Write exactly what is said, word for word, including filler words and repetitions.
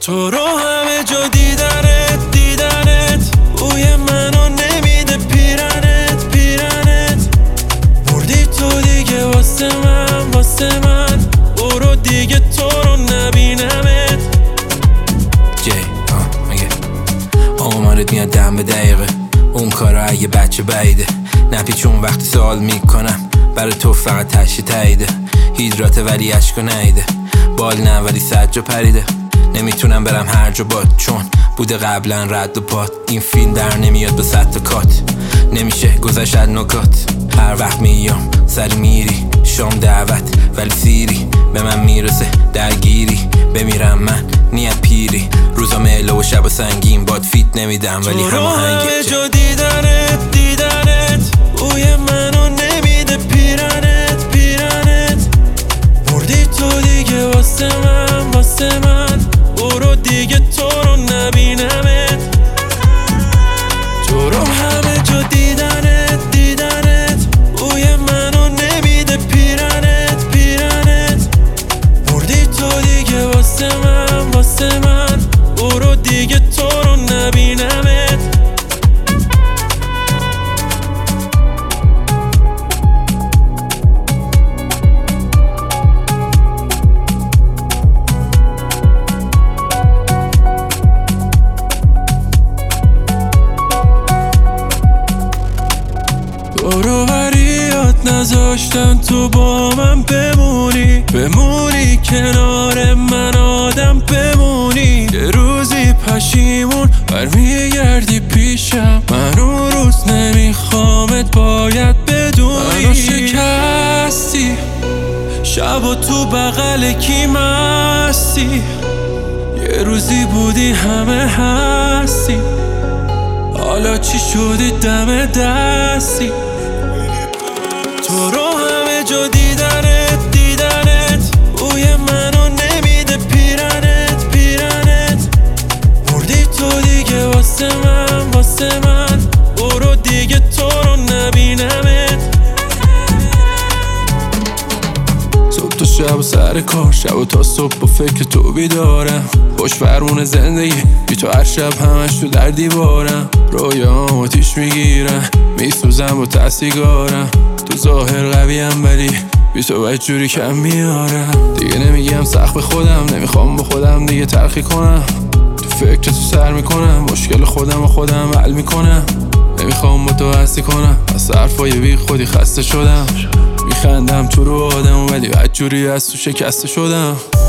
تو رو همه جا دیدنت دیدنت بوی منو نمیده پیرنت پیرنت بردی تو دیگه واسه من واسه من برو دیگه تو رو نبینمت. جی آه میگه آمارت میاد دم به دقیقه اون کارا اگه بچه بعیده نپیچون وقتی سوال میکنم برای تو فقط تشی تاییده هیدراته ولی عشقو نیده بال نه ولی سجا پریده نمیتونم برم هر جا باد چون بوده قبلا رد و پات این فیلم در نمیاد به صد تا کات نمیشه گذشت نکات هر وقت میام سر میری شام دعوت ولی سیری به من میرسه درگیری بمیرم من نیت پیری روزا مهله و شب و سنگین باد فیت نمیدم ولی هماهنگی همه جا دیدنت دیدنت بوی منو نمیده پیرنت پیرنت بردی تو دیگه واسه من واسه من برو دیگه تو رو نبینمت. تو رو همه جا دیدنت دیدنت بوی منو نمیده پیرنت پیرنت بردی تو دیگه واسه من واسه من برو دیگه تو رو نبینمت. دوروبریات نذاشتن تو با من بمونی بمونی کنار من آدم بمونی یه روزی پشیمون برمیگردی پیشم من اون روز نمیخوامت باید بدونی منو شکستی شب و تو بغل کی مستی یه روزی بودی همه هستی حالا چی شدی دم دستی. تو رو همه جا دیدنت دیدنت بوی منو نمیده پیرنت پیرنت بردی تو دیگه واسه من واسه من برو دیگه تو رو نبینمت. صبح تا شب و سر کار شب و تا صبح با فکر تو بیدارم خوش فرمون زندگی بی تو هر شب همش تو در دیوارم رویام آتیش میگیرن میسوزم با تسیگارم تو ظاهر قویم ولی بی تو باید جوری کم میارم دیگه نمیگم سخت به خودم نمیخوام با خودم دیگه تلخی کنم تو فکر تو سر میکنم مشکل خودم و خودم حل میکنم نمیخوام با تو هستی کنم از حرفای بی خودی خسته شدم میخندم تو رو آدم ولی بد جوری از تو شکسته شدم.